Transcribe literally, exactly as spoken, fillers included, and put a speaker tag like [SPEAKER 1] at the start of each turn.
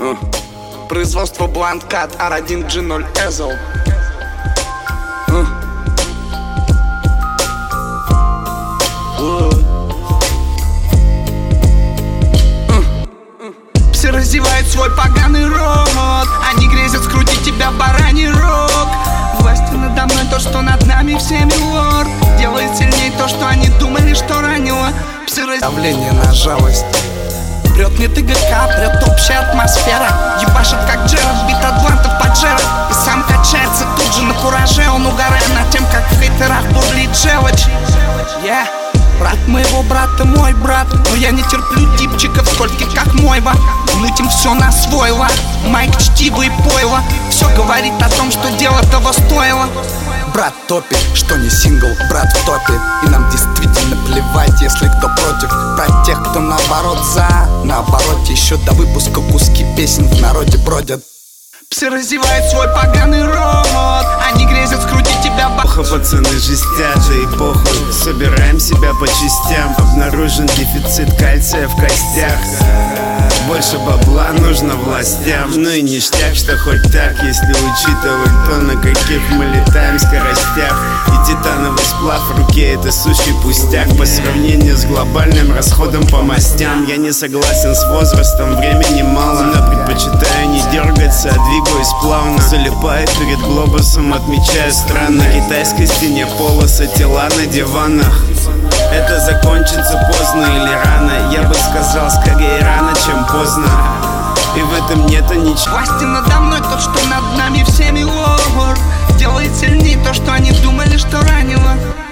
[SPEAKER 1] Uh. Производство Бланкат ар один джи ноль Эзел. uh. uh. Все разевают свой поганый рот, они грезят скрутить тебя в бараний рог. Властью надо мной то, что над нами всеми лорд. Делает сильнее то, что они думали, что ранило. Все раз... Давление на жалость. Прет не ТГК, прет общая атмосфера. Ебашит как Джерард, бит атлантов под Джерард. И сам качается тут же на кураже. Он угорает над тем, как в хейтерах бурлит желчь. Yeah. Брат моего брата, мой брат. Но я не терплю типчиков скольких, как мойва. Гнуть им все на свойла. Майк, чтиво и пойло. Все говорит о том, что дело того стоило. Брат топит, что не сингл, брат в топе. И нам действительно плевать, если кто против. Брать тех, кто наоборот за. Наоборот, еще до выпуска куски песен в народе бродят. Все разевают свой поганый рот. Они грезят скрутить тебя в...
[SPEAKER 2] Похуй, пацаны жестят, да и похуй. Собираем себя по частям. Обнаружен дефицит кальция в костях. Больше бабла нужно властям. Ну и ништяк, что хоть так, если учитывать то, на каких мы летаем скоростях. И титановый сплав в руке — это сущий пустяк по сравнению с глобальным расходом по мастям. Я не согласен с возрастом, времени мало, но предпочитаю не дергаться, а двигаюсь плавно. Залипаю перед глобусом, отмечая страны. На китайской стене полосы, тела на диванах. Это закончится поздно или рано. Я бы сказал, скорее рано, чем поздно. И в этом нету ничего.
[SPEAKER 1] Власти надо мной тот, что над нами всеми лорд. Делает сильнее то, что они думали, что ранило.